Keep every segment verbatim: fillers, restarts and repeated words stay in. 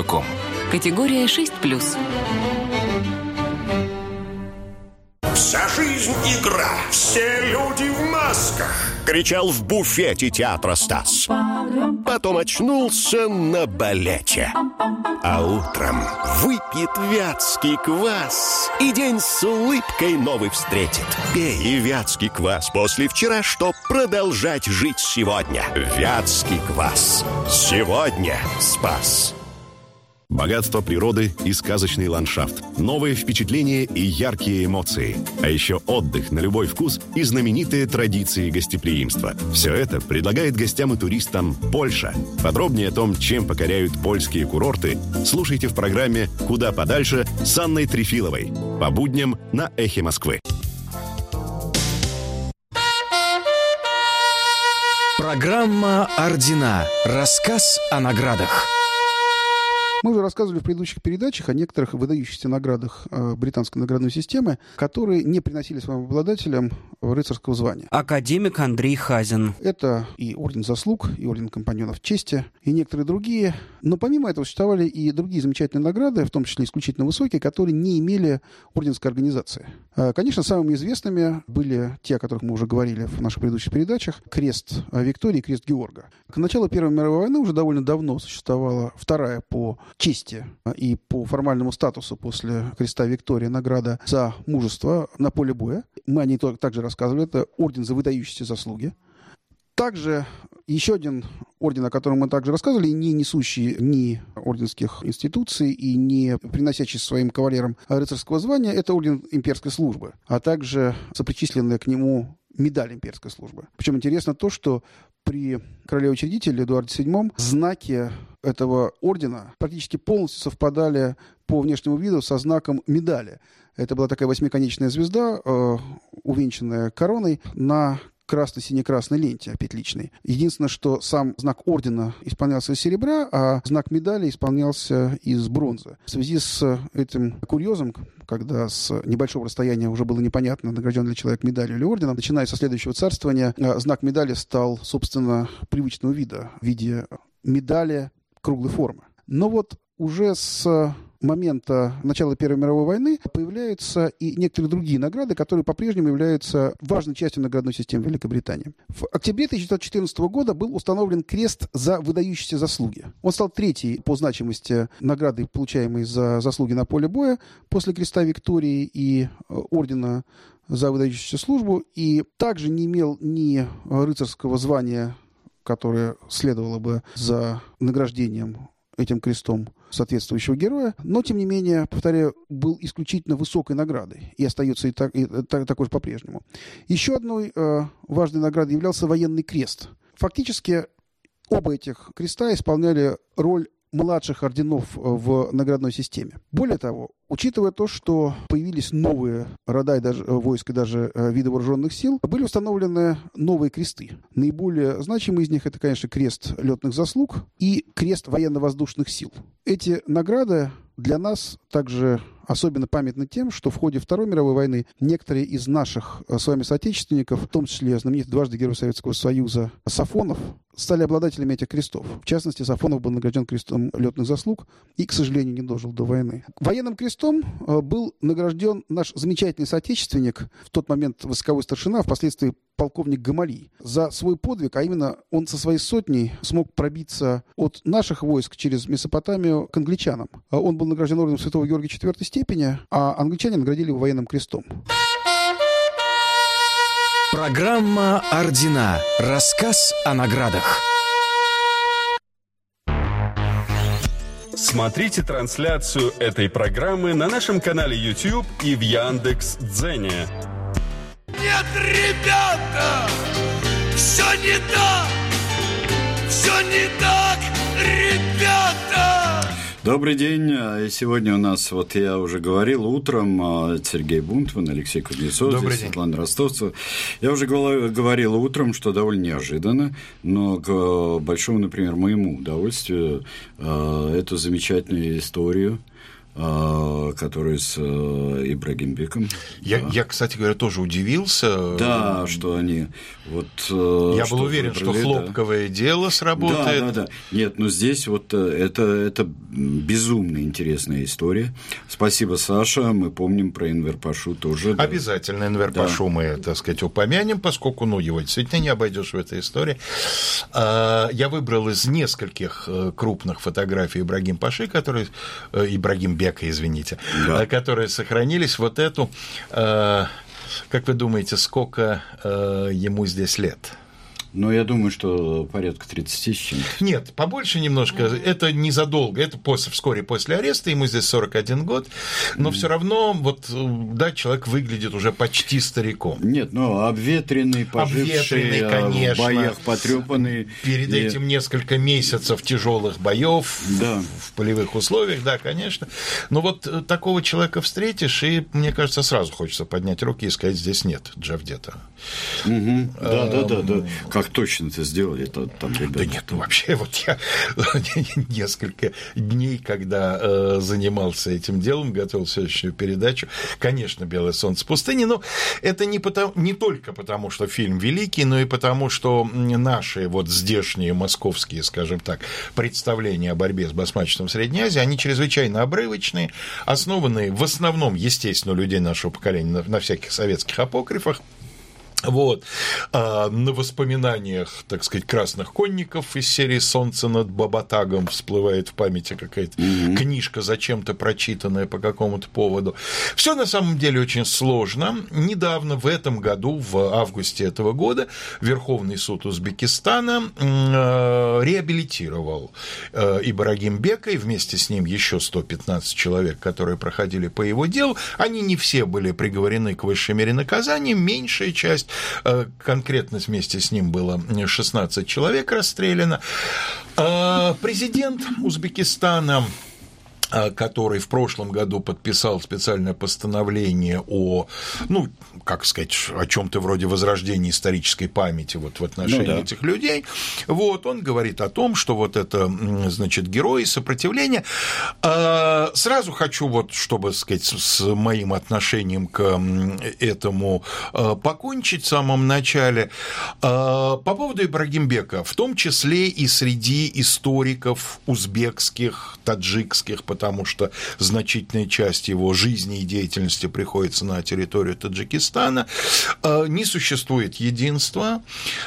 ком. Категория шесть плюс. Вся жизнь игра, все люди в масках. Кричал в буфете театра Стас. Потом очнулся на балете. А утром выпьет вятский квас и день с улыбкой новый встретит. Пей вятский квас после вчера, чтоб продолжать жить сегодня. Вятский квас. Сегодня спас. Богатство природы и сказочный ландшафт, новые впечатления и яркие эмоции, а еще отдых на любой вкус и знаменитые традиции гостеприимства. Все это предлагает гостям и туристам Польша. Подробнее о том, чем покоряют польские курорты, слушайте в программе «Куда подальше» с Анной Трефиловой по будням на Эхе Москвы. Программа «Ордена». Рассказ о наградах. Мы уже рассказывали в предыдущих передачах о некоторых выдающихся наградах э, британской наградной системы, которые не приносили своим обладателям рыцарского звания. Академик Андрей Хазин. Это и Орден Заслуг, и Орден Компаньонов Чести, и некоторые другие. Но помимо этого существовали и другие замечательные награды, в том числе исключительно высокие, которые не имели орденской организации. Э, конечно, самыми известными были те, о которых мы уже говорили в наших предыдущих передачах: Крест Виктории и Крест Георга. К началу Первой мировой войны уже довольно давно существовала вторая по чести и по формальному статусу после Креста Виктории награда за мужество на поле боя. Мы о ней также рассказывали. Это орден за выдающиеся заслуги. Также еще один орден, о котором мы также рассказывали, не несущий ни орденских институций и не приносящий своим кавалерам рыцарского звания, это орден имперской службы, а также сопричисленная к нему медаль имперской службы. Причем интересно то, что при короле-учредителе Эдуарде седьмом знаки этого ордена практически полностью совпадали по внешнему виду со знаком медали. Это была такая восьмиконечная звезда, э, увенчанная короной на красно-сине-красной ленте петличной. Единственное, что сам знак ордена исполнялся из серебра, а знак медали исполнялся из бронзы. В связи с этим курьезом, когда с небольшого расстояния уже было непонятно, награжден ли человек медалью или орденом, начиная со следующего царствования, знак медали стал, собственно, привычного вида, в виде медали круглой формы. Но вот уже с момента начала Первой мировой войны появляются и некоторые другие награды, которые по-прежнему являются важной частью наградной системы Великобритании. В октябре тысяча девятьсот четырнадцатого года был установлен крест за выдающиеся заслуги. Он стал третьей по значимости наградой, получаемой за заслуги на поле боя после Креста Виктории и ордена за выдающуюся службу, и также не имел ни рыцарского звания, которое следовало бы за награждением этим крестом соответствующего героя, но, тем не менее, повторяю, был исключительно высокой наградой и остается и, так, и так, такой же по-прежнему. Еще одной э, важной наградой являлся военный крест. Фактически оба этих креста исполняли роль младших орденов в наградной системе. Более того, учитывая то, что появились новые рода и даже войск и даже виды вооруженных сил, были установлены новые кресты. Наиболее значимый из них — это, конечно, крест летных заслуг и крест военно-воздушных сил. Эти награды для нас также особенно памятны тем, что в ходе Второй мировой войны некоторые из наших с вами соотечественников, в том числе знаменитый дважды Герой Советского Союза Сафонов, стали обладателями этих крестов. В частности, Сафонов был награжден крестом летных заслуг и, к сожалению, не дожил до войны. Военным крестом был награжден наш замечательный соотечественник, в тот момент войсковой старшина, впоследствии полковник Гамалий, за свой подвиг, а именно он со своей сотней смог пробиться от наших войск через Месопотамию к англичанам. Он был награжден орденом Святого Георгия четвертой степени, а англичане наградили его военным крестом. Программа «Ордена». Рассказ о наградах. Смотрите трансляцию этой программы на нашем канале YouTube и в Яндекс.Дзене. Нет, ребята, все не так, все не так, ребята. Добрый день. Сегодня у нас, вот я уже говорил, утром Сергей Бунтман, Алексей Кузнецов, здесь Светлана Ростовцева. Я уже говорил утром, что довольно неожиданно, но к большому, например, моему удовольствию, эту замечательную историю который с Ибрагимбеком. Я, да. я, кстати говоря, тоже удивился. Да, что они... Вот, я был уверен, выбрали, что хлопковое да. дело сработает. Да, да, да. Нет, но здесь вот это, это безумно интересная история. Спасибо, Саша. Мы помним про Энвер Пашу тоже. Да. Обязательно Энвер да. Пашу мы, так сказать, упомянем, поскольку ну, его действительно не обойдешь в этой истории. Я выбрал из нескольких крупных фотографий Ибрагим Паши, которые... Ибрагим Бека, извините, да. которые сохранились. Вот эту, э, как вы думаете, сколько э, ему здесь лет? Ну, я думаю, что порядка тридцати с чем-то. Нет, побольше немножко. Это незадолго. Это после, вскоре после ареста. Ему здесь сорок один год. Но mm. все равно, вот, да, человек выглядит уже почти стариком. Нет, ну, обветренный, поживший, в боях потрепанный. Перед и... этим несколько месяцев тяжелых боев да. в, в полевых условиях, да, конечно. Но вот такого человека встретишь, и, мне кажется, сразу хочется поднять руки и сказать, здесь нет Джавдета. Угу. Да, да, да, да. Как точно это сделали, это там ребята. Да нет, ну вообще вот я несколько дней, когда э, занимался этим делом, готовил следующую передачу, конечно, «Белое солнце пустыни», но это не, потому, не только потому, что фильм великий, но и потому, что наши вот здешние московские, скажем так, представления о борьбе с басмачеством в Средней Азии, они чрезвычайно обрывочные, основанные в основном, естественно, у людей нашего поколения на, на всяких советских апокрифах. Вот. А на воспоминаниях, так сказать, красных конников из серии «Солнце над Бабатагом» всплывает в памяти какая-то mm-hmm. книжка, зачем-то прочитанная по какому-то поводу. Все на самом деле очень сложно. Недавно, в этом году, в августе этого года, Верховный суд Узбекистана реабилитировал Ибрагим Бека, и вместе с ним еще сто пятнадцать человек, которые проходили по его делу. Они не все были приговорены к высшей мере наказания, меньшая часть. Конкретно вместе с ним было шестнадцать человек расстреляно. Президент Узбекистана, который в прошлом году подписал специальное постановление о, ну, как сказать, о чем-то вроде возрождения исторической памяти вот в отношении ну, да. этих людей, вот, он говорит о том, что вот это, значит, герои сопротивления. Сразу хочу, вот, чтобы, сказать, с моим отношением к этому покончить в самом начале. По поводу Ибрагимбека, в том числе и среди историков узбекских, таджикских, потому что значительная часть его жизни и деятельности приходится на территорию Таджикистана, не существует единства.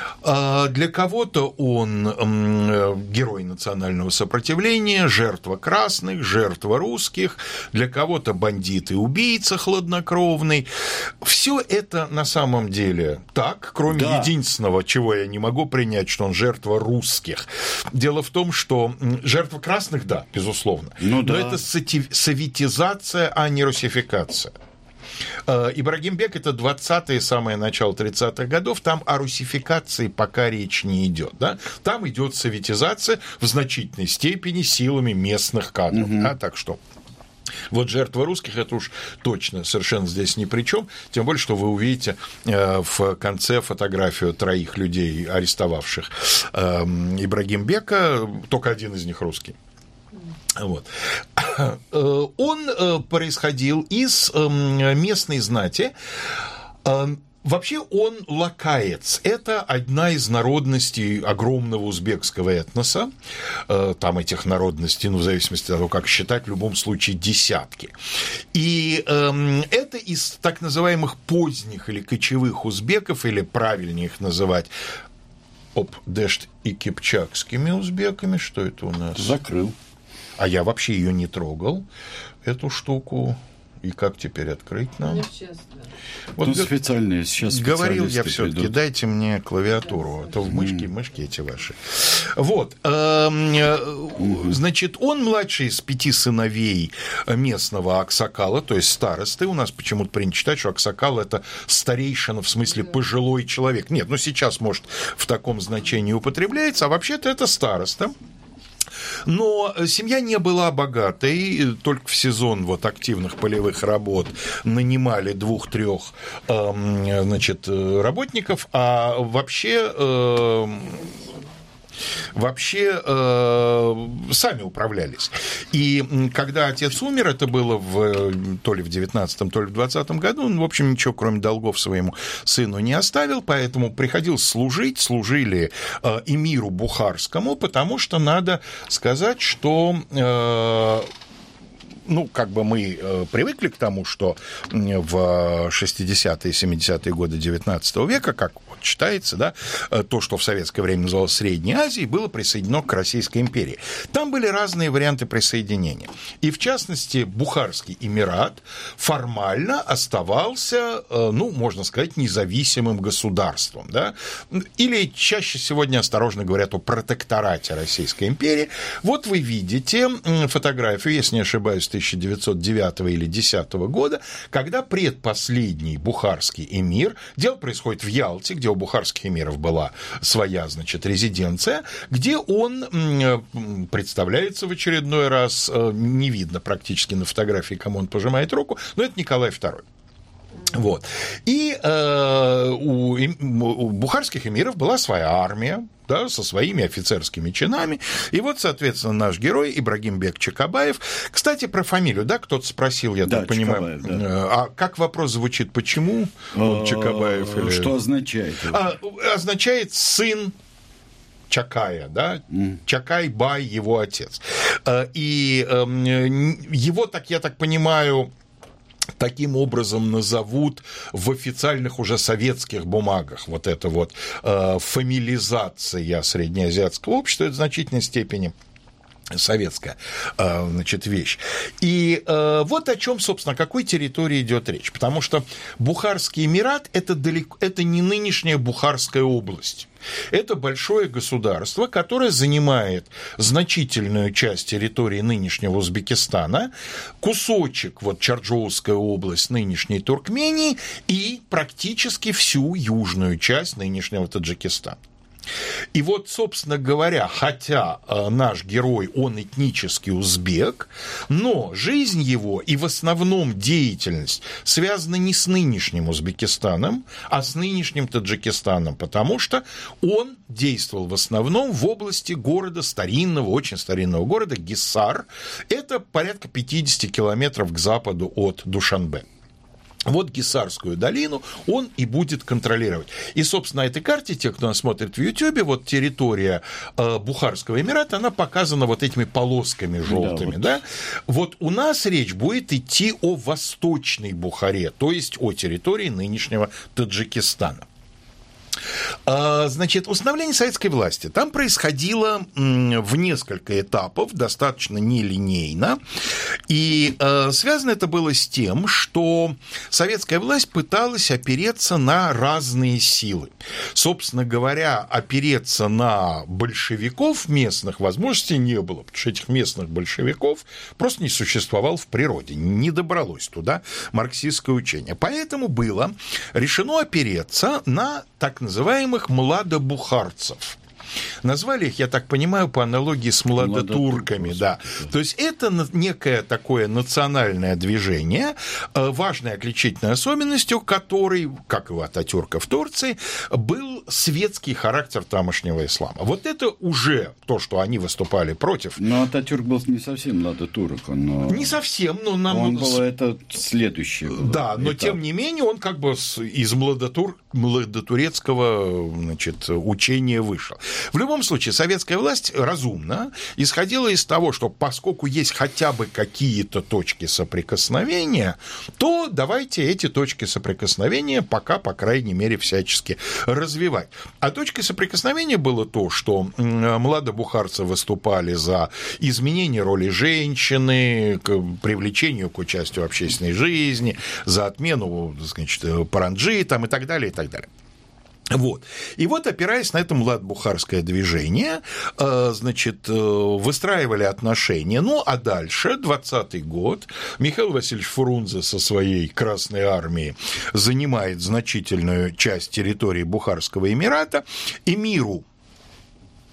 Для кого-то он герой национального сопротивления, жертва красных, жертва русских, для кого-то бандит и убийца хладнокровный. Все это на самом деле так, кроме да. единственного, чего я не могу принять, что он жертва русских. Дело в том, что жертва красных, да, безусловно, ну, да. но это советизация, а не русификация. Ибрагимбек – это двадцатые, самое начало тридцатых годов, там о русификации пока речь не идет, да? Там идет советизация в значительной степени силами местных кадров, угу. да? Так что вот жертва русских – это уж точно совершенно здесь ни при чем, тем более, что вы увидите в конце фотографию троих людей, арестовавших Ибрагимбека, только один из них русский. Вот. Он происходил из местной знати. Вообще он лакаец. Это одна из народностей огромного узбекского этноса. Там этих народностей, ну, в зависимости от того, как считать, в любом случае десятки. И это из так называемых поздних или кочевых узбеков, или правильнее их называть обдешт и кипчакскими узбеками. Что это у нас? Закрыл. А я вообще ее не трогал, эту штуку. И как теперь открыть нам? Сейчас, да. Вот тут специальные, сейчас говорил я все-таки, дайте мне клавиатуру, а то в мышке, мышки эти ваши. Вот, значит, он младший из пяти сыновей местного аксакала, то есть старосты. У нас почему-то принято считать, что аксакал – это старейшина, в смысле пожилой человек. Нет, ну сейчас, может, в таком значении употребляется, а вообще-то это староста. Но семья не была богатой, только в сезон вот активных полевых работ нанимали двух-трех значит, работников, а вообще вообще э, сами управлялись. И когда отец умер, это было в, то ли в девятнадцатом, то ли в двадцатом году, он, в общем, ничего, кроме долгов, своему сыну не оставил, поэтому приходилось служить, служили э, эмиру Бухарскому, потому что надо сказать, что... Э, Ну, как бы мы э, привыкли к тому, что в шестидесятые и семидесятые годы девятнадцатого века, как вот считается, да, то, что в советское время называлось Средней Азией, было присоединено к Российской империи. Там были разные варианты присоединения. И, в частности, Бухарский Эмират формально оставался, э, ну, можно сказать, независимым государством, да, или чаще сегодня осторожно говорят о протекторате Российской империи. Вот вы видите фотографию, если не ошибаюсь, тысяча девятьсот девятого или десятого года, когда предпоследний бухарский эмир, дело происходит в Ялте, где у бухарских эмиров была своя, значит, резиденция, где он представляется в очередной раз, не видно практически на фотографии, кому он пожимает руку, но это Николай второй. Вот. И э, у, у бухарских эмиров была своя армия, да, со своими офицерскими чинами. И вот, соответственно, наш герой Ибрагимбек Чакабаев. Кстати, про фамилию, да, кто-то спросил, я да, так понимаю. Да. А как вопрос звучит, почему а, Чакабаев? Или... Что означает? А, означает сын Чакая, да, mm. Чакай-бай, его отец. И его, так я так понимаю, таким образом назовут в официальных уже советских бумагах. Вот это вот э, фамилизация среднеазиатского общества, это в значительной степени советская, э, значит, вещь. И э, вот о чем, собственно, о какой территории идет речь. Потому что Бухарский Эмират это, далеко, это не нынешняя Бухарская область. Это большое государство, которое занимает значительную часть территории нынешнего Узбекистана, кусочек, вот Чарджоуская область нынешней Туркмении и практически всю южную часть нынешнего Таджикистана. И вот, собственно говоря, хотя э, наш герой, он этнический узбек, но жизнь его и в основном деятельность связана не с нынешним Узбекистаном, а с нынешним Таджикистаном, потому что он действовал в основном в области города, старинного, очень старинного города Гиссар. Это порядка пятьдесят километров к западу от Душанбе. Вот Гиссарскую долину он и будет контролировать. И, собственно, на этой карте, те, кто нас смотрит в Ютьюбе, вот территория э, Бухарского Эмирата, она показана вот этими полосками желтыми, да, вот. да? Вот у нас речь будет идти о Восточной Бухаре, то есть о территории нынешнего Таджикистана. Значит, установление советской власти там происходило в несколько этапов, достаточно нелинейно, и связано это было с тем, что советская власть пыталась опереться на разные силы. Собственно говоря, опереться на большевиков местных возможностей не было, потому что этих местных большевиков просто не существовало в природе, не добралось туда марксистское учение. Поэтому было решено опереться на так называемых младобухарцев. Назвали их, я так понимаю, по аналогии с младотурками, да. То есть это некое такое национальное движение, важной отличительной особенностью которой, как и у Ататюрка в Турции, был светский характер тамошнего ислама. Вот это уже то, что они выступали против. Но Ататюрк был не совсем младотурок, но... Не совсем, но нам... Он был это следующее. Да, но этап. Тем не менее он как бы из младотур... младотурецкого, значит, учения вышел. В любом случае, советская власть разумно исходила из того, что поскольку есть хотя бы какие-то точки соприкосновения, то давайте эти точки соприкосновения пока, по крайней мере, всячески развивать. А точкой соприкосновения было то, что младобухарцы выступали за изменение роли женщины, к привлечению к участию в общественной жизни, за отмену, значит, паранджи там, и так далее, и так далее. Вот. И вот, опираясь на это младобухарское движение, значит, выстраивали отношения. Ну, а дальше, двадцатый год, Михаил Васильевич Фрунзе со своей Красной армией занимает значительную часть территории Бухарского Эмирата. Эмиру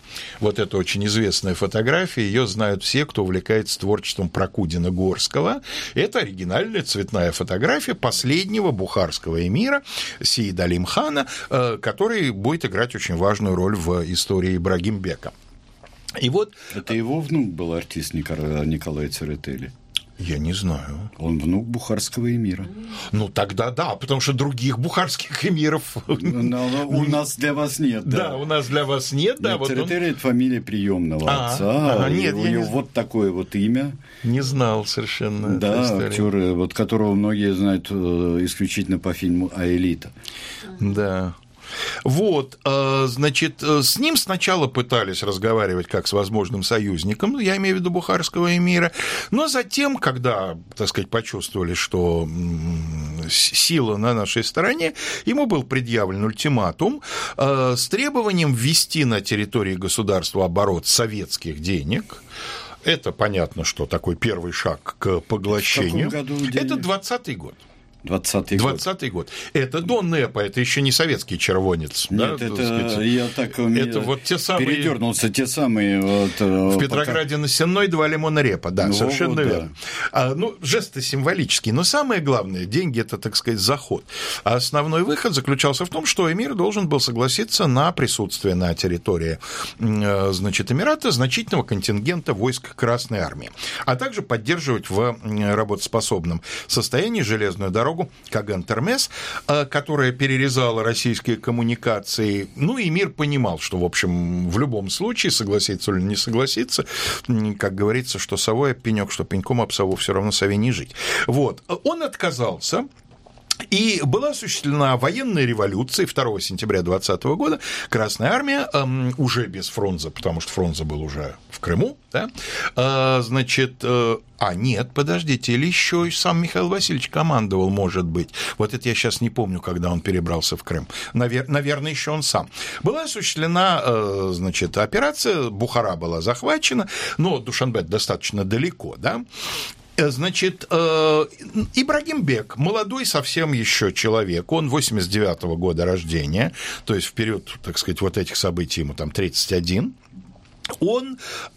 Вот это очень известная фотография, ее знают все, кто увлекается творчеством Прокудина-Горского. Это оригинальная цветная фотография последнего бухарского эмира Сеида Алим-хана, который будет играть очень важную роль в истории Ибрагим-бека. И вот... Это его внук был артист Николай Церетели. Я не знаю. Он внук бухарского эмира. Ну, тогда да, потому что других бухарских эмиров... Но у нас для вас нет. Да, да у нас для вас нет. Да, нет, вот Церетели он... – это фамилия приемного а, отца. А, нет, у него не... вот такое вот имя. Не знал совершенно. Да, актер, вот, которого многие знают исключительно по фильму «Аэлита». Да. Вот, значит, с ним сначала пытались разговаривать как с возможным союзником, я имею в виду бухарского эмира, но затем, когда, так сказать, почувствовали, что сила на нашей стороне, ему был предъявлен ультиматум с требованием ввести на территории государства оборот советских денег. Это понятно, что такой первый шаг к поглощению. В каком году денег? Это двадцатый год. двадцатый год. двадцатый год. Это до НЭПа, это еще не советский червонец. Нет, да, это я так это вот те самые... передернулся, те самые... Вот, в Петрограде пока... на Сенной два лимона репа, да, ну, совершенно вот, верно. Да. А, ну, жесты символические, но самое главное, деньги – это, так сказать, заход. А основной выход заключался в том, что эмир должен был согласиться на присутствие на территории, значит, Эмирата значительного контингента войск Красной Армии, а также поддерживать в работоспособном состоянии железную дорогу Каган-Термес, которая перерезала российские коммуникации. Ну, и мир понимал, что, в общем, в любом случае, согласиться или не согласиться, как говорится, что совой об пенёк, что пеньком об сову, все равно сове не жить. Вот. Он отказался. И была осуществлена военная революция второго сентября двадцатого года. Красная армия, эм, уже без Фрунзе, потому что Фрунзе был уже в Крыму, да, э, значит, э, а нет, подождите, или еще и сам Михаил Васильевич командовал, может быть. Вот это я сейчас не помню, когда он перебрался в Крым. Навер- наверное, еще он сам. Была осуществлена, э, значит, операция, Бухара была захвачена, но Душанбе достаточно далеко, да. Значит, Ибрагим-бек, молодой совсем еще человек, он восемьдесят девятого года рождения, то есть в период, так сказать, вот этих событий ему там тридцать один. Он,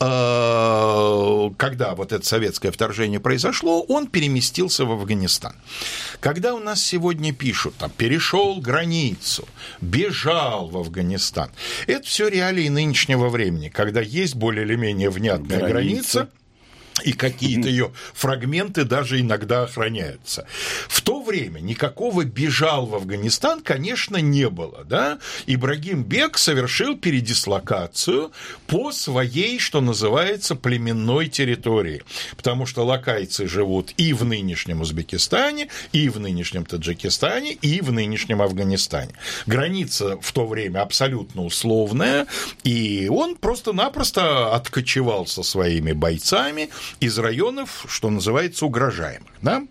когда вот это советское вторжение произошло, он переместился в Афганистан. Когда у нас сегодня пишут, там, перешел границу, бежал в Афганистан, это все реалии нынешнего времени, когда есть более или менее внятная граница, граница и какие-то ее фрагменты даже иногда охраняются. В то время никакого бежал в Афганистан, конечно, не было. Да? Ибрагим-бек совершил передислокацию по своей, что называется, племенной территории. Потому что лакайцы живут и в нынешнем Узбекистане, и в нынешнем Таджикистане, и в нынешнем Афганистане. Граница в то время абсолютно условная, и он просто-напросто откочевал со своими бойцами из районов, что называется, угрожаемых. Да?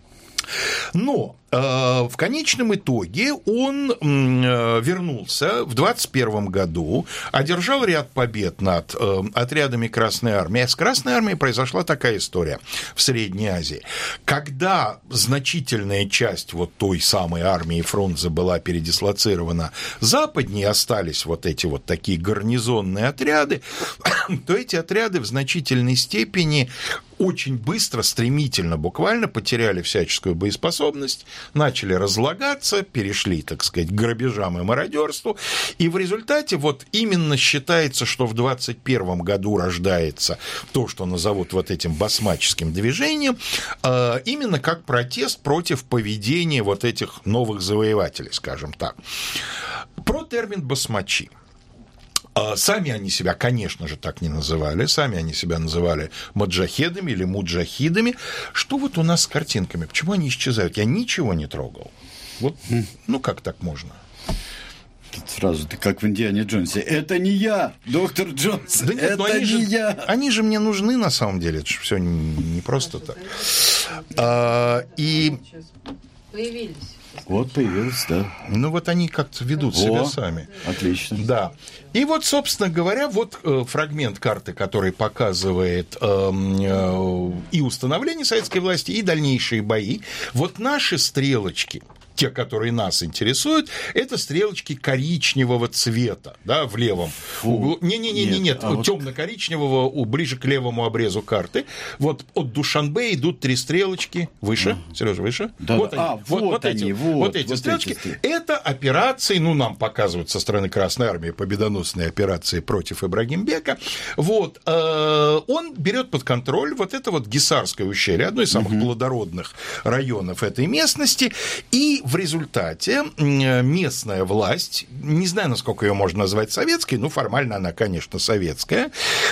Но э, в конечном итоге он э, вернулся в двадцать первом году, одержал ряд побед над э, отрядами Красной Армии. А с Красной Армией произошла такая история в Средней Азии. Когда значительная часть вот той самой армии Фрунзе была передислоцирована западнее, остались вот эти вот такие гарнизонные отряды, то эти отряды в значительной степени очень быстро, стремительно, буквально потеряли всяческую боеспособность, начали разлагаться, перешли, так сказать, к грабежам и мародерству, и в результате вот именно считается, что в двадцать первом году рождается то, что назовут вот этим басмаческим движением, именно как протест против поведения вот этих новых завоевателей, скажем так. Про термин «басмачи». Сами они себя, конечно же, так не называли, сами они себя называли маджахедами или муджахидами. Что вот у нас с картинками? Почему они исчезают? Я ничего не трогал. Вот, ну как так можно? Сразу ты как в «Индиане Джонсе». Это не я, доктор Джонс. Да нет, это они не же, я. Они же мне нужны на самом деле. Это же все не, не просто так. А, и появились. Вот появилось, да. Ну, вот они как-то ведут О, себя сами. Отлично. Да. И вот, собственно говоря, вот э, фрагмент карты, который показывает э, э, и установление советской власти, и дальнейшие бои. Вот наши стрелочки те, которые нас интересуют, это стрелочки коричневого цвета, да, в левом Фу. углу. Не-не-не, нет, нет, а вот темно-коричневого, ближе к левому обрезу карты. Вот от Душанбе идут три стрелочки. Выше, а. Сережа, выше. Да, вот, а, они, вот, вот, вот они, эти, вот, вот эти вот стрелочки. Эти. Это операции, ну, нам показывают со стороны Красной Армии победоносные операции против Ибрагимбека. Вот, э, он берет под контроль вот это вот Гисарское ущелье, одно из самых угу. плодородных районов этой местности, и в результате местная власть, не знаю, насколько ее можно назвать советской, но формально она, конечно, советская,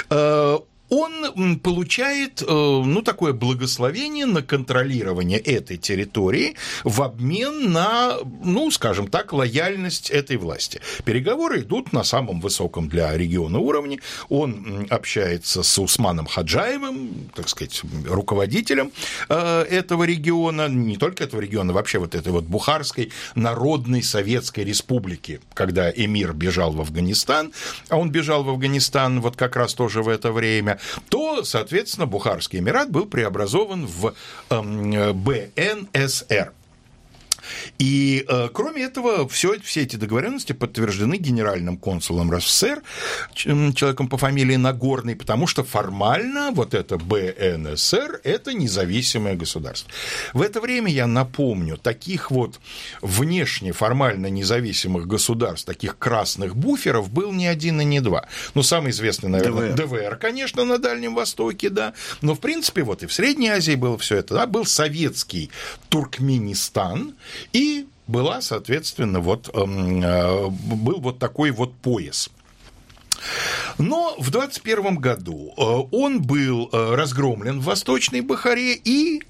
он получает, ну, такое благословение на контролирование этой территории в обмен на, ну, скажем так, лояльность этой власти. Переговоры идут на самом высоком для региона уровне. Он общается с Усманом Хаджаевым, так сказать, руководителем этого региона, не только этого региона, вообще вот этой вот Бухарской Народной Советской Республики, когда эмир бежал в Афганистан, а он бежал в Афганистан вот как раз тоже в это время, то, соответственно, Бухарский Эмират был преобразован в бэ эн эс эр. И, э, кроме этого, все, все эти договоренности подтверждены генеральным консулом РСФСР, человеком по фамилии Нагорный, потому что формально вот это бэ эн эс эр – это независимое государство. В это время, я напомню, таких вот внешне формально независимых государств, таких красных буферов, был не один и не два. Ну, самый известный, наверное, ДВР, ДВР, конечно, на Дальнем Востоке, да, но, в принципе, вот и в Средней Азии было все это, да, был советский Туркменистан, и была, соответственно, вот, э, был вот такой вот пояс. Но в двадцать первом году он был разгромлен в Восточной Бухаре и,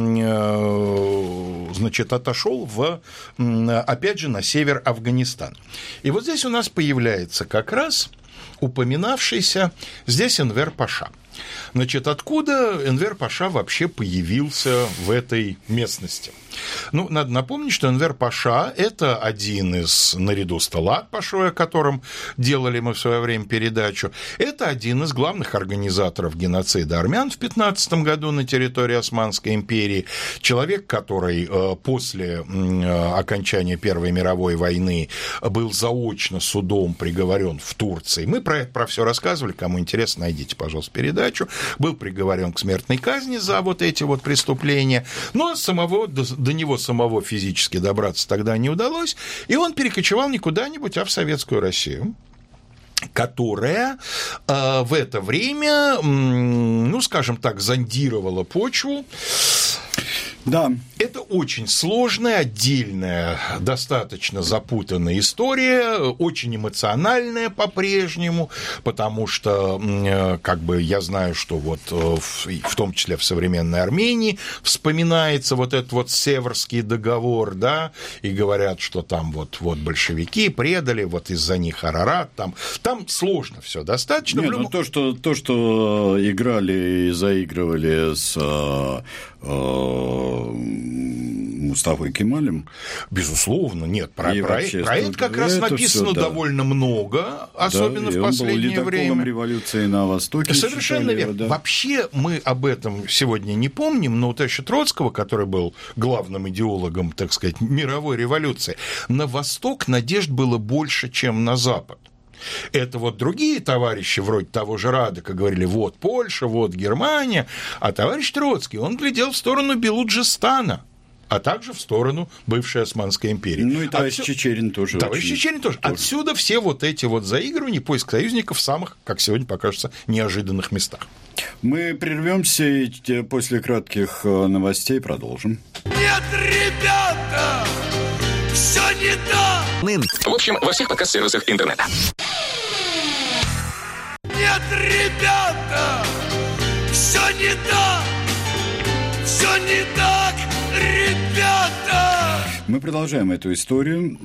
значит, отошел в, опять же, на север Афганистана. И вот здесь у нас появляется как раз упоминавшийся здесь Энвер Паша. Значит, откуда Энвер Паша вообще появился в этой местности? Ну, надо напомнить, что Энвер Паша – это один из, наряду с Талат Пашой, о котором делали мы в свое время передачу, это один из главных организаторов геноцида армян в пятнадцатом году на территории Османской империи, человек, который после окончания Первой мировой войны был заочно судом приговорен в Турции. Мы про это про все рассказывали, кому интересно, найдите, пожалуйста, передачу. Был приговорен к смертной казни за вот эти вот преступления, но самого, до, до него самого физически добраться тогда не удалось, и он перекочевал не куда-нибудь, а в Советскую Россию, которая э, в это время, ну, скажем так, зондировала почву. Да. Это очень сложная, отдельная, достаточно запутанная история, очень эмоциональная по-прежнему, потому что, как бы, я знаю, что вот в, в том числе в современной Армении вспоминается вот этот вот Северский договор, да, и говорят, что там вот, вот большевики предали, вот из-за них Арарат, там, там сложно все достаточно. Нет, любом... ну то, что, то, что играли и заигрывали с... Мустафой Кемалем. Безусловно, нет. Про, про, про это как раз это написано все, довольно да. много, особенно да, в последнее время. Революции на Востоке. Совершенно верно. Да. Вообще мы об этом сегодня не помним, но у товарища Троцкого, который был главным идеологом, так сказать, мировой революции, на Восток надежд было больше, чем на Запад. Это вот другие товарищи, вроде того же Радека, говорили, вот Польша, вот Германия, а товарищ Троцкий, он глядел в сторону Белуджистана, а также в сторону бывшей Османской империи. Ну и товарищ Отсю... Чечерин тоже. Товарищ очень... Чечерин тоже. тоже. Отсюда все вот эти вот заигрывания, поиск союзников в самых, как сегодня покажется, неожиданных местах. Мы прервемся и после кратких новостей продолжим. Нет, ребята, все не так. В общем, во всех подкаст-сервисах интернета. Нет, ребята, все не так, все не так, ребята. Мы продолжаем эту историю,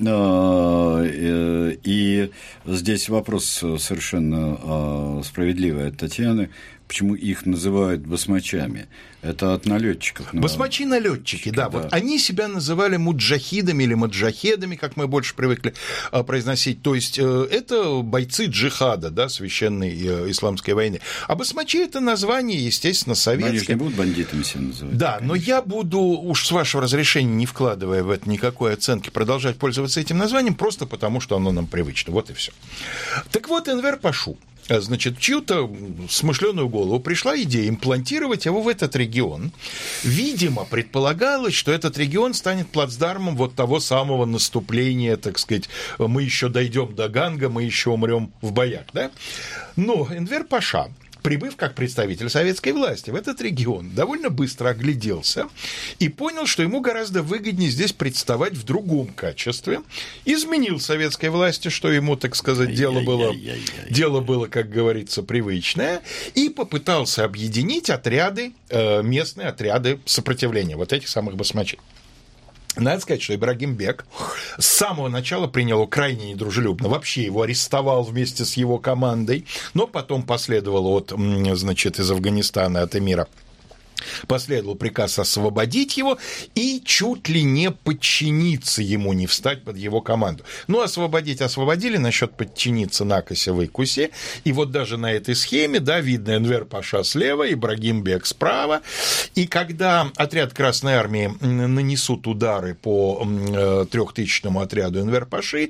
и здесь вопрос совершенно справедливый от Татьяны. почему их называют басмачами? Это от налетчиков. Басмачи-налетчики, да, да. Вот они себя называли муджахидами или маджахедами, как мы больше привыкли произносить. То есть это бойцы джихада, да, священной исламской войны. А басмачи – это название, естественно, советское. Они же не будут бандитами себя называть. Да, конечно. Но я буду, уж с вашего разрешения, не вкладывая в это никакой оценки, продолжать пользоваться этим названием, просто потому, что оно нам привычно. Вот и все. Так вот, Энвер Пашу, значит, в чью-то смышленую голову пришла идея имплантировать его в этот регион. Видимо, предполагалось, что этот регион станет плацдармом вот того самого наступления, так сказать, мы еще дойдем до Ганга, мы еще умрем в боях, да? Но Энвер Паша, прибыв как представитель советской власти в этот регион, довольно быстро огляделся и понял, что ему гораздо выгоднее здесь представать в другом качестве, изменил советской власти, что ему, так сказать, дело было, дело было, как говорится, привычное, и попытался объединить отряды, местные отряды сопротивления, вот этих самых басмачей. Надо сказать, что Ибрагим Бек с самого начала принял его крайне недружелюбно. Вообще его арестовал вместе с его командой, но потом последовало от, значит, из Афганистана, от эмира, последовал приказ освободить его и чуть ли не подчиниться ему, не встать под его команду. Ну, освободить освободили, насчет подчиниться накося выкуси. И вот даже на этой схеме, да, видно Энвер Паша слева, Ибрагим Бек справа. И когда отряд Красной Армии нанесут удары по трехтысячному отряду Энвер Паши,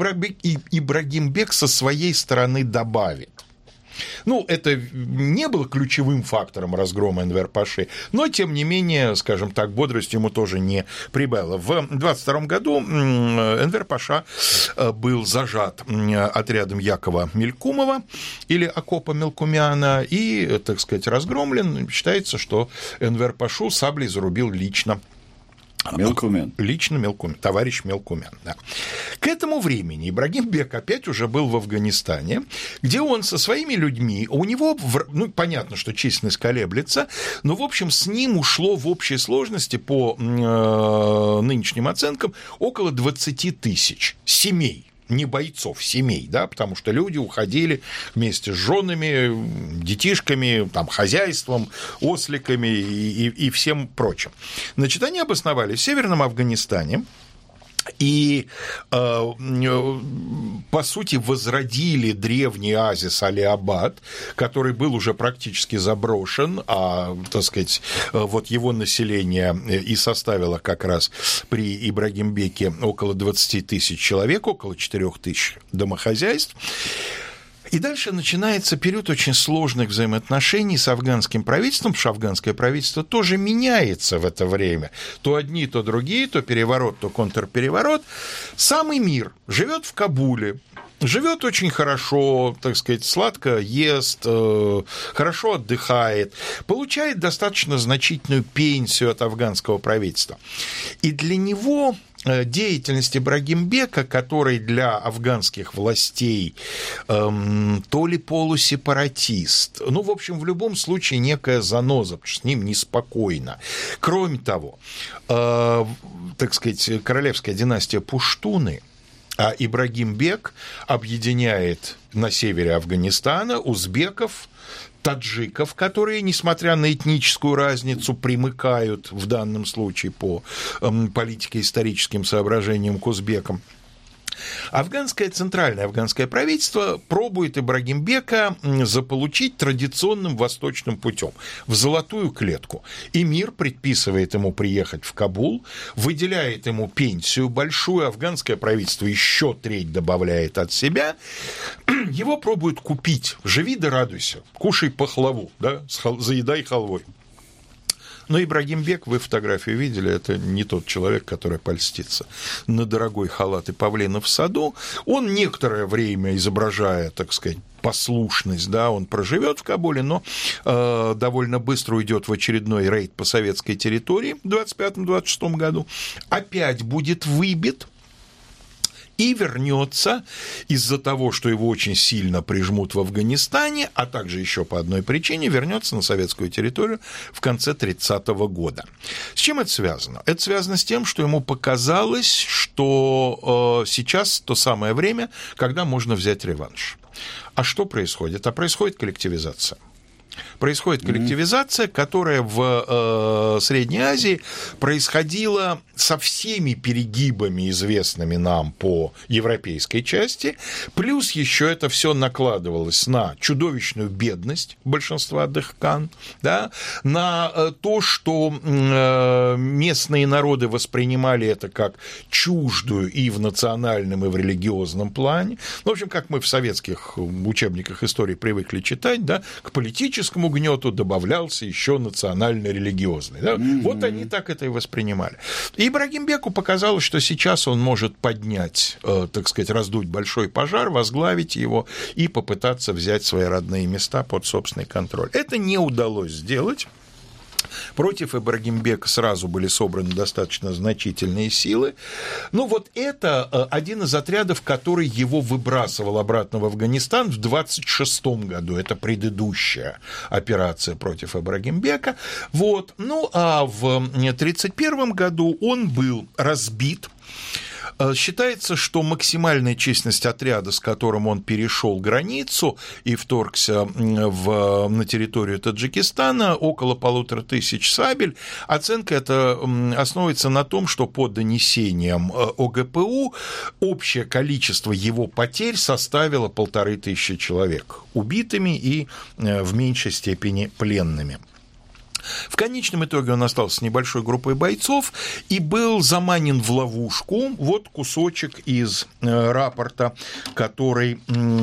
Ибрагим Бек со своей стороны добавит. Ну, это не было ключевым фактором разгрома Энвер Паши, но, тем не менее, скажем так, бодрость ему тоже не прибавило. В двадцать втором году Энвер Паша был зажат отрядом Якова Мелькумова или Акопа Мелкумяна и, так сказать, разгромлен. Считается, что Энвер Пашу саблей зарубил лично Мелкумян. Лично Мелкумян, товарищ Мелкумян, да. К этому времени Ибрагим Бек опять уже был в Афганистане, где он со своими людьми, у него, ну, понятно, что численность колеблется, но, в общем, с ним ушло в общей сложности по э, нынешним оценкам около двадцати тысяч семей. Не бойцов, семей, да, потому что люди уходили вместе с женами, детишками, там, хозяйством, осликами и, и, и всем прочим. Значит, они обосновались в Северном Афганистане и, э, по сути, возродили древний оазис Али-Абад, который был уже практически заброшен, а, так сказать, вот его население и составило как раз при Ибрагим Беке около двадцати тысяч человек, около четырёх тысяч домохозяйств. И дальше начинается период очень сложных взаимоотношений с афганским правительством, потому что афганское правительство тоже меняется в это время. То одни, то другие, то переворот, то контрпереворот. Самый мир живет в Кабуле, живет очень хорошо, так сказать, сладко ест, хорошо отдыхает, получает достаточно значительную пенсию от афганского правительства. И для него деятельность Ибрагим Бека, который для афганских властей эм, то ли полусепаратист, ну, в общем, в любом случае некая заноза, потому что с ним неспокойно. Кроме того, э, так сказать, королевская династия Пуштуны, а Ибрагим Бек объединяет на севере Афганистана узбеков, таджиков, которые, несмотря на этническую разницу, примыкают в данном случае по политико-историческим соображениям к узбекам. Афганское, центральное афганское правительство пробует Ибрагим Бека заполучить традиционным восточным путем в золотую клетку. Эмир предписывает ему приехать в Кабул, выделяет ему пенсию большую, афганское правительство еще треть добавляет от себя. Его пробуют купить. Живи да радуйся, кушай пахлаву, да, заедай халвой. Но Ибрагим Бек, вы фотографию видели, это не тот человек, который польстится на дорогой халат и павлина в саду. Он некоторое время, изображая, так сказать, послушность, да, он проживет в Кабуле, но э, довольно быстро уйдет в очередной рейд по советской территории в двадцать пятом — двадцать шестом году, опять будет выбит и вернется из-за того, что его очень сильно прижмут в Афганистане, а также еще по одной причине вернется на советскую территорию в конце тридцатого года. С чем это связано? Это связано с тем, что ему показалось, что э, сейчас то самое время, когда можно взять реванш. А что происходит? А происходит коллективизация. Происходит коллективизация, которая в э, Средней Азии происходила со всеми перегибами, известными нам по европейской части, плюс еще это все накладывалось на чудовищную бедность большинства дехкан, да, на э, то, что э, местные народы воспринимали это как чуждую и в национальном, и в религиозном плане. Ну, в общем, как мы в советских учебниках истории привыкли читать, да, к политическому гнету добавлялся еще национально-религиозный. Да? Mm-hmm. Вот они так это и воспринимали. И Ибрагим Беку показалось, что сейчас он может поднять, э, так сказать, раздуть большой пожар, возглавить его и попытаться взять свои родные места под собственный контроль. Это не удалось сделать. Против Ибрагимбека сразу были собраны достаточно значительные силы. Ну, вот это один из отрядов, который его выбрасывал обратно в Афганистан в двадцать шестом году. Это предыдущая операция против Ибрагимбека. Вот. Ну, а в тридцать первом году он был разбит. Считается, что максимальная численность отряда, с которым он перешел границу и вторгся в, на территорию Таджикистана, около полутора тысяч сабель. Оценка эта основывается на том, что по донесениям ОГПУ общее количество его потерь составило полторы тысячи человек убитыми и в меньшей степени пленными. В конечном итоге он остался с небольшой группой бойцов и был заманен в ловушку. Вот кусочек из э, рапорта, который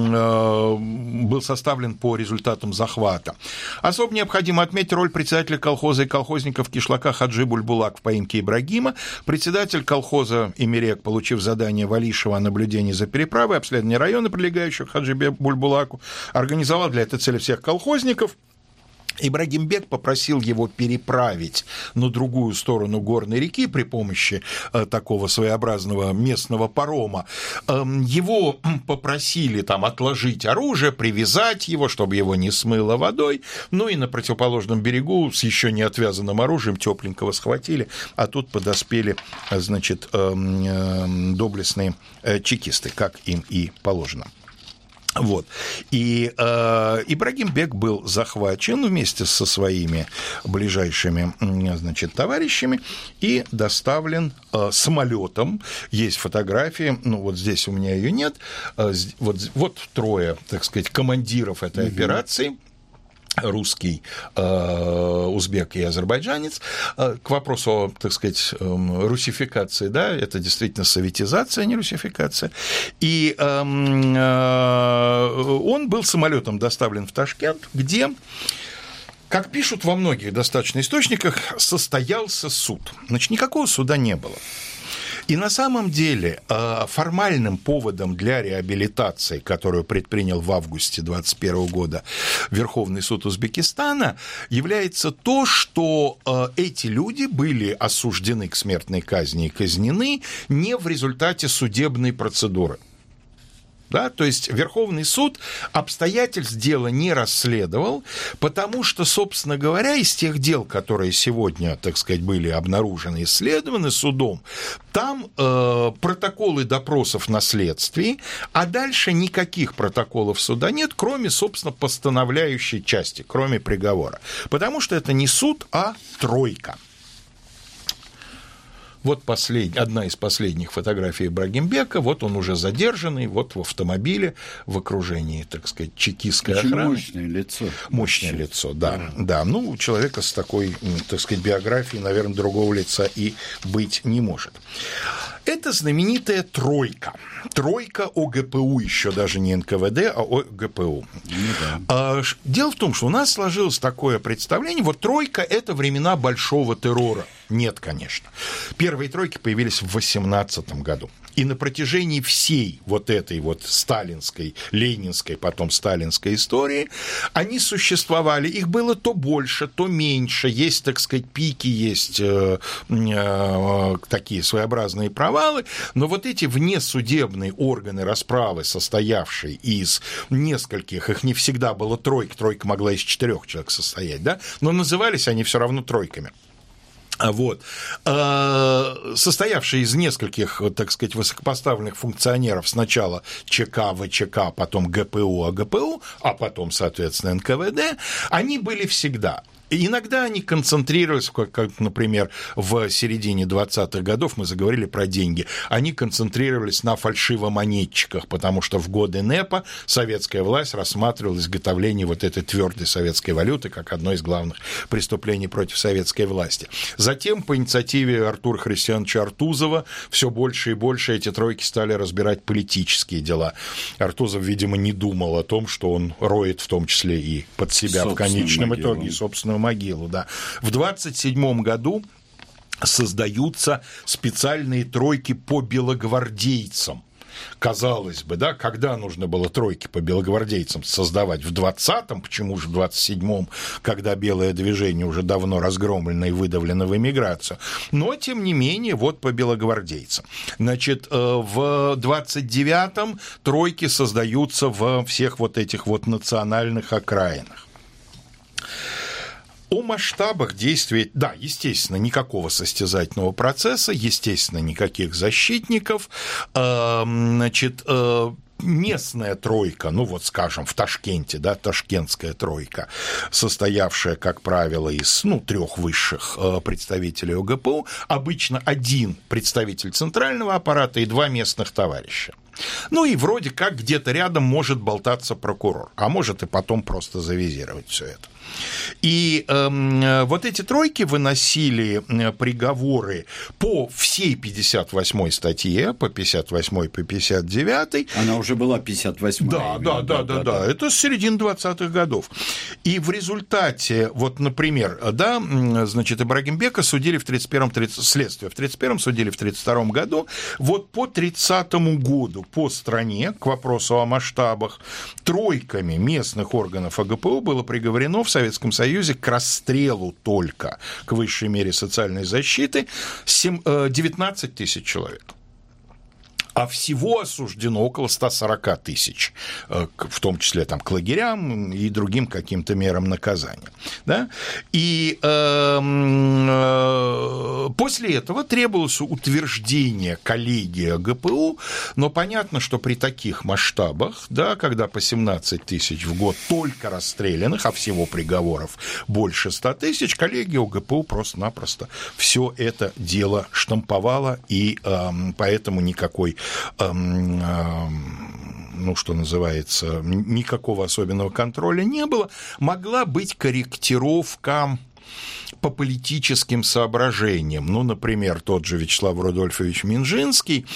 э, был составлен по результатам захвата. Особо необходимо отметить роль председателя колхоза и колхозников кишлака Хаджи Бульбулак в поимке Ибрагима. Председатель колхоза Имерек, получив задание Валишева о наблюдении за переправой, обследование района, прилегающих к Хаджи Бульбулаку, организовал для этой цели всех колхозников. Ибрагимбек попросил его переправить на другую сторону горной реки при помощи э, такого своеобразного местного парома. Э, его попросили там отложить оружие, привязать его, чтобы его не смыло водой. Ну и на противоположном берегу с еще не отвязанным оружием тепленького схватили, а тут подоспели, значит, э, э, доблестные э, чекисты, как им и положено. Вот. И э, Ибрагимбек был захвачен вместе со своими ближайшими, значит, товарищами и доставлен э, самолетом. Есть фотографии, ну вот здесь у меня ее нет. Э, вот, вот трое, так сказать, командиров этой угу. операции. Русский, узбек и азербайджанец. К вопросу о, так сказать, русификации, да, это действительно советизация, а не русификация. И он был самолетом доставлен в Ташкент, где, как пишут во многих достаточно источниках, состоялся суд. Значит, никакого суда не было. И на самом деле формальным поводом для реабилитации, которую предпринял в августе двадцать первого года Верховный суд Узбекистана, является то, что эти люди были осуждены к смертной казни и казнены не в результате судебной процедуры. Да, то есть Верховный суд обстоятельств дела не расследовал, потому что, собственно говоря, из тех дел, которые сегодня, так сказать, были обнаружены и исследованы судом, там э, протоколы допросов на следствии, а дальше никаких протоколов суда нет, кроме, собственно, постановляющей части, кроме приговора. Потому что это не суд, а тройка. Вот послед... одна из последних фотографий Ибрагимбека, вот он уже задержанный, вот в автомобиле, в окружении, так сказать, чекистской очень охраны. Мощное лицо. Мощное вообще. лицо, да, да. Да, ну, у человека с такой, так сказать, биографией, наверное, другого лица и быть не может. Это знаменитая тройка. Тройка ОГПУ, еще даже не эн ка вэ дэ, а ОГПУ. Ну, да. Дело в том, что у нас сложилось такое представление, вот тройка – это времена большого террора. Нет, конечно. Первые тройки появились в восемнадцатом году. И на протяжении всей вот этой вот сталинской, ленинской, потом сталинской истории они существовали. Их было то больше, то меньше. Есть, так сказать, пики, есть э, э, такие своеобразные провалы. Но вот эти внесудебные органы расправы, состоявшие из нескольких, их не всегда было тройка, тройка могла из четырех человек состоять, да? Но назывались они все равно тройками. Вот. Состоявший из нескольких, так сказать, высокопоставленных функционеров, сначала ЧК, ВЧК, потом ГПУ, АГПУ, а потом, соответственно, эн ка вэ дэ, они были всегда. И иногда они концентрировались, как, как, например, в середине двадцатых годов мы заговорили про деньги, они концентрировались на фальшивомонетчиках, потому что в годы НЭПа советская власть рассматривала изготовление вот этой твердой советской валюты как одно из главных преступлений против советской власти. Затем, по инициативе Артура Христиановича Артузова, все больше и больше эти тройки стали разбирать политические дела. Артузов, видимо, не думал о том, что он роет в том числе и под себя в конечном могилу. итоге, и собственную могилу, да. В двадцать седьмом году создаются специальные тройки по белогвардейцам. Казалось бы, да, когда нужно было тройки по белогвардейцам создавать? В двадцатом, почему же в двадцать седьмом, когда белое движение уже давно разгромлено и выдавлено в эмиграцию? Но, тем не менее, вот по белогвардейцам. Значит, в двадцать девятом тройки создаются во всех вот этих вот национальных окраинах. О масштабах действий, да, естественно, никакого состязательного процесса, естественно, никаких защитников, значит, местная тройка, ну вот, скажем, в Ташкенте, да, ташкентская тройка, состоявшая, как правило, из, ну, трех высших представителей о гэ пэ у, обычно один представитель центрального аппарата и два местных товарища. Ну и вроде как где-то рядом может болтаться прокурор, а может и потом просто завизировать все это. И э, вот эти тройки выносили приговоры по всей пятьдесят восьмой статье, по пятьдесят восьмой, по пятьдесят девятой. Она уже была пятьдесят восьмая. Да, да, да, да, да, да, это с середины двадцатых годов. И в результате, вот, например, да, значит, Ибрагимбека судили в тридцать первом, следствие в тридцать первом, судили в тридцать втором году. Вот по тридцатому году по стране, к вопросу о масштабах, тройками местных органов а гэ пэ у было приговорено в Советском Союзе к расстрелу только, к высшей мере социальной защиты, девятнадцать тысяч человек. А всего осуждено около ста сорока тысяч, в том числе там, к лагерям и другим каким-то мерам наказания. Да? И э, э, после этого требовалось утверждение коллегии а гэ пэ у, но понятно, что при таких масштабах, да, когда по семнадцать тысяч в год только расстрелянных, а всего приговоров больше ста тысяч, коллегия а гэ пэ у просто-напросто все это дело штамповала, и э, поэтому никакой ну, что называется, никакого особенного контроля не было. Могла быть корректировка по политическим соображениям. Ну, например, тот же Вячеслав Рудольфович Минжинский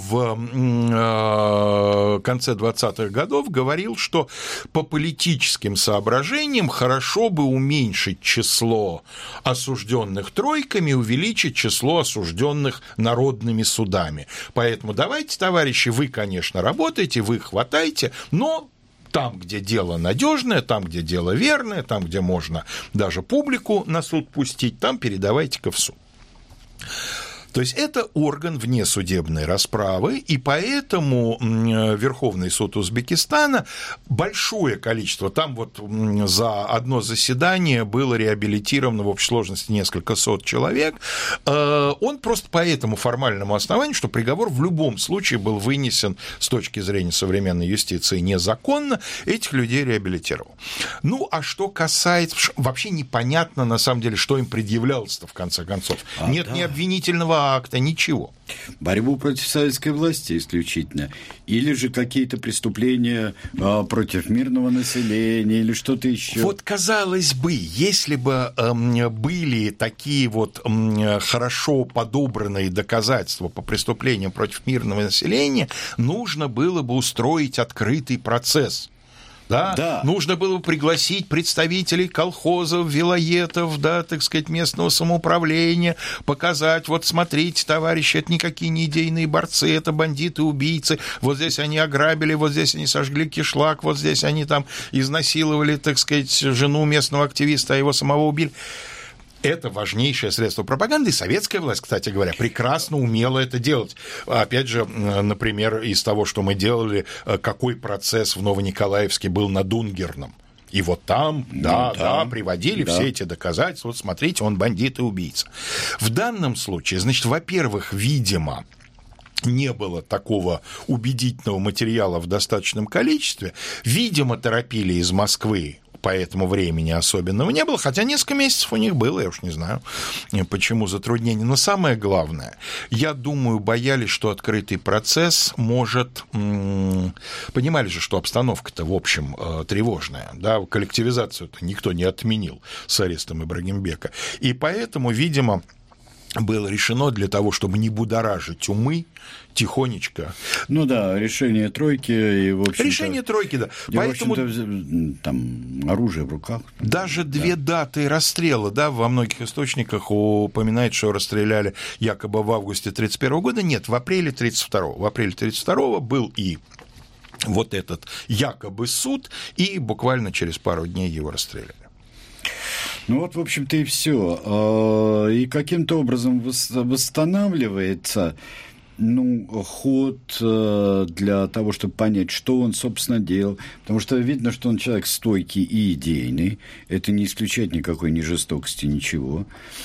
в конце двадцатых годов говорил, что по политическим соображениям хорошо бы уменьшить число осужденных тройками, увеличить число осужденных народными судами. Поэтому давайте, товарищи, вы, конечно, работаете, вы хватайте, но там, где дело надежное, там, где дело верное, там, где можно даже публику на суд пустить, там передавайте-ка в суд. То есть это орган внесудебной расправы, и поэтому Верховный суд Узбекистана большое количество, там вот за одно заседание было реабилитировано в общей сложности несколько сот человек, он просто по этому формальному основанию, что приговор в любом случае был вынесен с точки зрения современной юстиции незаконно, этих людей реабилитировал. Ну, а что касается... Вообще непонятно, на самом деле, что им предъявлялось-то в конце концов. А, Нет да. ни обвинительного акта, ничего. Борьбу против советской власти исключительно? Или же какие-то преступления а, против мирного населения, или что-то еще? Вот, казалось бы, если бы э, были такие вот э, хорошо подобранные доказательства по преступлениям против мирного населения, нужно было бы устроить открытый процесс. Да? Да. Нужно было пригласить представителей колхозов, вилоетов, да, так сказать, местного самоуправления, показать, вот смотрите, товарищи, это никакие не идейные борцы, это бандиты, убийцы, вот здесь они ограбили, вот здесь они сожгли кишлак, вот здесь они там изнасиловали, так сказать, жену местного активиста, а его самого убили. Это важнейшее средство пропаганды, и советская власть, кстати говоря, прекрасно умела это делать. Опять же, например, из того, что мы делали, какой процесс в Новониколаевске был над Унгерном. И вот там, да, ну, да, да, приводили да. все эти доказательства. Вот смотрите, он бандит и убийца. В данном случае, значит, во-первых, видимо, не было такого убедительного материала в достаточном количестве. Видимо, торопили из Москвы. По этому времени особенного не было, хотя несколько месяцев у них было, я уж не знаю, почему затруднения. Но самое главное, я думаю, боялись, что открытый процесс может... Понимали же, что обстановка-то, в общем, тревожная, да, коллективизацию-то никто не отменил с арестом Ибрагимбека. И поэтому, видимо, было решено для того, чтобы не будоражить умы, тихонечко. Ну да, решение тройки и, в общем-то... Решение тройки, да. И, поэтому... в общем-то, там оружие в руках. Даже да. две даты расстрела, да, во многих источниках упоминает, что расстреляли якобы в августе тридцать первого года. Нет, в апреле тридцать второго. В апреле тридцать второго был и вот этот якобы суд, и буквально через пару дней его расстреляли. Ну вот, в общем-то, и все. И каким-то образом восстанавливается, ну, ход для того, чтобы понять, что он, собственно, делал. Потому что видно, что он человек стойкий и идейный. Это не исключает никакой ни жестокости, ничего.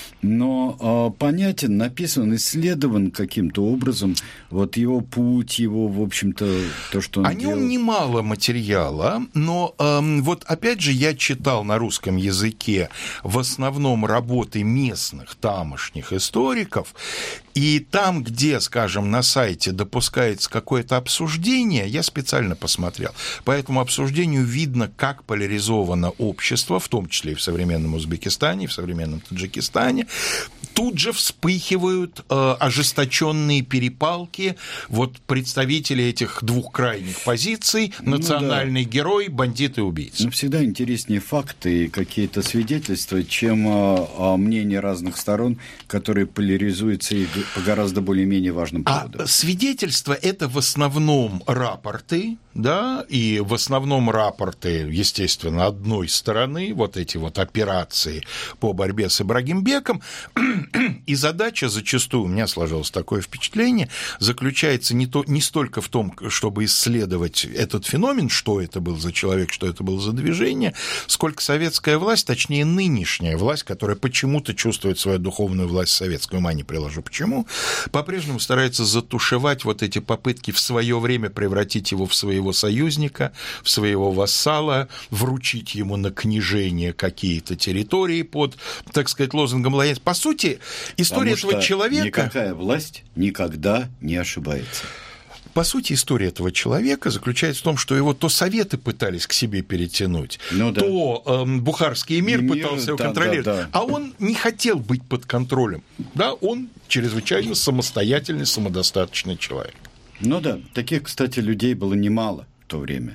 Но понятен, написан, исследован каким-то образом вот его путь, его, в общем-то, то, что он О делал. нем немало материала, но э, вот опять же я читал на русском языке в основном работы местных, тамошних историков, и там, где, скажем, на сайте допускается какое-то обсуждение, я специально посмотрел. По этому обсуждению видно, как поляризовано общество, в том числе и в современном Узбекистане, и в современном Таджикистане. Тут же вспыхивают э, ожесточенные перепалки вот представители этих двух крайних позиций: национальный ну, да. герой, бандит и убийца. Но всегда интереснее факты и какие-то свидетельства, чем э, мнения разных сторон, которые поляризуются и по гораздо более-менее важным поводам. А свидетельства – это в основном рапорты, да, и в основном рапорты, естественно, одной стороны, вот эти вот операции по борьбе с Ибрагимбеком, и задача зачастую, у меня сложилось такое впечатление, заключается не, то, не столько в том, чтобы исследовать этот феномен, что это был за человек, что это было за движение, сколько советская власть, точнее нынешняя власть, которая почему-то чувствует свою духовную власть советскую, ума не приложу, почему, по-прежнему старается затушевать вот эти попытки в свое время превратить его в своего союзника, в своего вассала, вручить ему на княжение какие-то территории под, так сказать, лозунгом лояльности. По сути, история Потому этого человека... никакая власть никогда не ошибается. По сути, история этого человека заключается в том, что его то советы пытались к себе перетянуть, ну, да. то э, бухарский эмир и пытался мир, его да, контролировать, да, да. а он не хотел быть под контролем. Да, он чрезвычайно самостоятельный, самодостаточный человек. Ну да, таких, кстати, людей было немало в то время.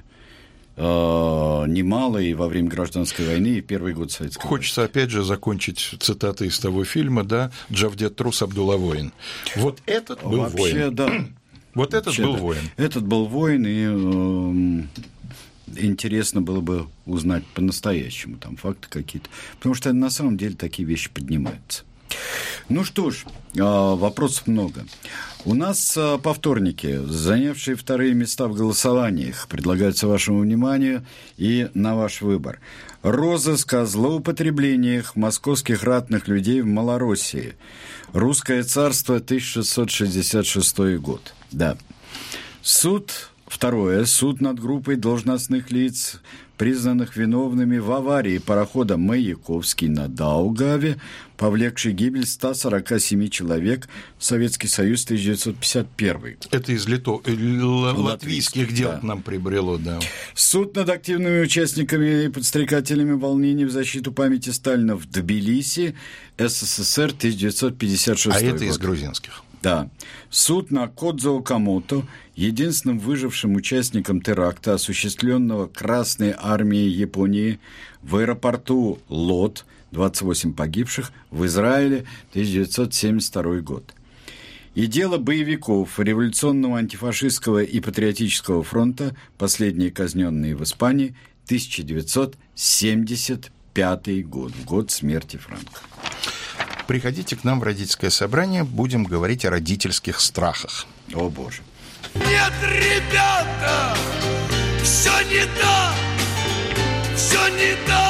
Э, немало и во время гражданской войны, и в первый год советской войны. Хочется, опять же, закончить цитатой из того фильма, да, «Джавдет Трус Абдулла воин». Вот этот был Вообще, воин. да. Вот этот Вообще, был да. воин. Этот был воин, и э, интересно было бы узнать по-настоящему там факты какие-то. Потому что на самом деле такие вещи поднимаются. Ну что ж, э, вопросов много. У нас э, по вторнике занявшие вторые места в голосованиях предлагаются вашему вниманию и на ваш выбор. Розыск о злоупотреблениях московских ратных людей в Малороссии. Русское царство, тысяча шестьсот шестьдесят шестой год. Да. Суд, второе, суд над группой должностных лиц, признанных виновными в аварии парохода «Маяковский» на Даугаве, повлекшей гибель ста сорока семи человек, Советский Союз, тысяча девятьсот пятьдесят первый. Это из лито... латвийских дел да. к нам прибрело, да. Суд над активными участниками и подстрекателями волнений в защиту памяти Сталина в Тбилиси, СССР, тысяча девятьсот пятьдесят шестой А год. это из грузинских. Да. Суд на Кодзо Окамото, единственным выжившим участником теракта, осуществленного Красной армией Японии в аэропорту Лод, двадцать восемь погибших, в Израиле, тысяча девятьсот семьдесят второй год. И дело боевиков Революционного антифашистского и патриотического фронта, последние казненные в Испании, тысяча девятьсот семьдесят пятый год, в год смерти Франка. Приходите к нам в родительское собрание, будем говорить о родительских страхах. О, Боже. Нет, ребята, все не так, все не так,